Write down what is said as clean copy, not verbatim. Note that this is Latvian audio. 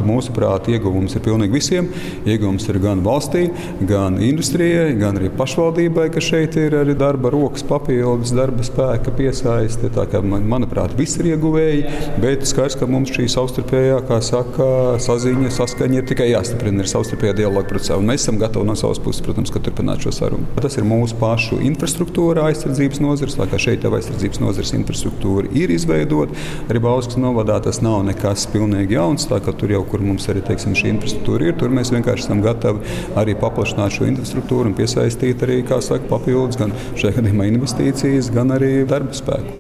mūsuprāt, ieguvums ir pilnīgi visiem. Ieguvums ir gan valstī, gan industrijai, gan arī pašvaldībai, ka šeit ir arī darba rokas papildus, darba spēka piesaiste. Tā kā, manuprāt, visi ir ieguvēji, bet skaidrs, ka mums šī savstarpējā, kā saka, saziņa, saskaņa ir tikai jāstiprina, ir savstarpējā dialoga procesā. Un mēs esam gatavi no savas puses, protams, ka turpināt šo sarunu. Tas ir mūsu pašu infrastruktūra aizsardzības nozares, tā kā šeit jau aizsardzības nozares infrastruktūra ir izveidota. Arī Bauskas novadā tas nav nekas pilnīgi jauns, tā kā tur jau, kur mums arī, teiksim, šī infrastruktūra ir, tur mēs vienkārši esam gatavi arī paplašināt šo infrastruktūru un piesaistīt arī, kā saka, papildus gan šajā gadījumā investīcijas, gan arī darba spēku.